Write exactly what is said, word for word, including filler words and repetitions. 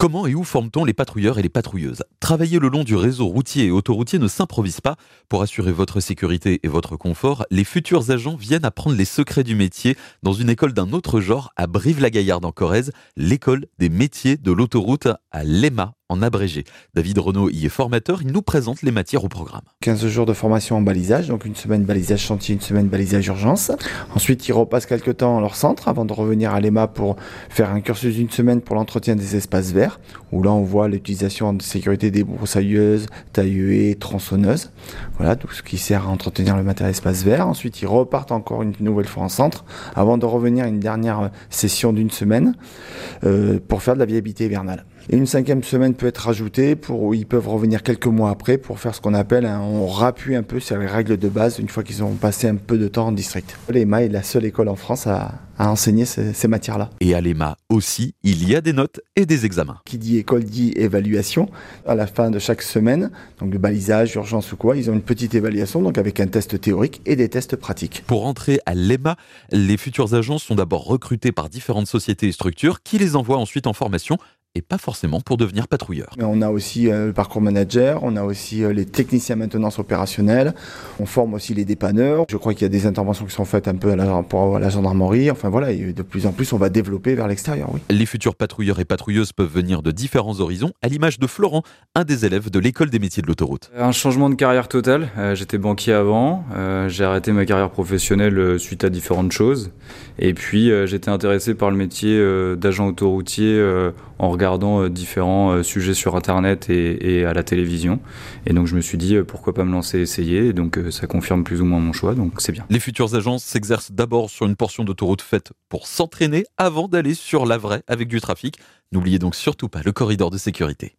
Comment et où forme-t-on les patrouilleurs et les patrouilleuses ? Travailler le long du réseau routier et autoroutier ne s'improvise pas. Pour assurer votre sécurité et votre confort, les futurs agents viennent apprendre les secrets du métier dans une école d'un autre genre à Brive-la-Gaillarde en Corrèze, l'école des métiers de l'autoroute à l'E M A en abrégé. David Renaud y est formateur, il nous présente les matières au programme. quinze jours de formation en balisage, donc une semaine balisage chantier, une semaine balisage urgence. Ensuite, ils repassent quelques temps à leur centre avant de revenir à l'E M A pour faire un cursus d'une semaine pour l'entretien des espaces verts, où là on voit l'utilisation de sécurité des broussailleuses, taille-haie, tronçonneuses. Voilà, tout ce qui sert à entretenir le matériel espace vert. Ensuite, ils repartent encore une nouvelle fois en centre avant de revenir à une dernière session d'une semaine euh, pour faire de la viabilité hivernale. Et une cinquième semaine peut être rajoutée pour où ils peuvent revenir quelques mois après pour faire ce qu'on appelle un, on rappuie un peu sur les règles de base une fois qu'ils ont passé un peu de temps en district. L'E M A est la seule école en France à, à enseigner ces, ces matières-là. Et à l'E M A aussi, il y a des notes et des examens. Qui dit école dit évaluation. À la fin de chaque semaine, donc de balisage, urgence ou quoi, ils ont une petite évaluation donc avec un test théorique et des tests pratiques. Pour entrer à l'E M A, les futurs agents sont d'abord recrutés par différentes sociétés et structures qui les envoient ensuite en formation et pas forcément pour devenir patrouilleur. On a aussi euh, le parcours manager, on a aussi euh, les techniciens maintenance opérationnelle, on forme aussi les dépanneurs. Je crois qu'il y a des interventions qui sont faites un peu à la, pour la gendarmerie. Enfin voilà, et de plus en plus on va développer vers l'extérieur. Oui. Les futurs patrouilleurs et patrouilleuses peuvent venir de différents horizons, à l'image de Florent, un des élèves de l'école des métiers de l'autoroute. Un changement de carrière total. Euh, j'étais banquier avant, euh, j'ai arrêté ma carrière professionnelle euh, suite à différentes choses. Et puis euh, j'étais intéressé par le métier euh, d'agent autoroutier euh, en regardant euh, différents euh, sujets sur internet et, et à la télévision. Et donc je me suis dit euh, pourquoi pas me lancer et essayer. Et donc euh, ça confirme plus ou moins mon choix, donc c'est bien. Les futurs agents s'exercent d'abord sur une portion d'autoroute faite pour s'entraîner avant d'aller sur la vraie avec du trafic. N'oubliez donc surtout pas le corridor de sécurité.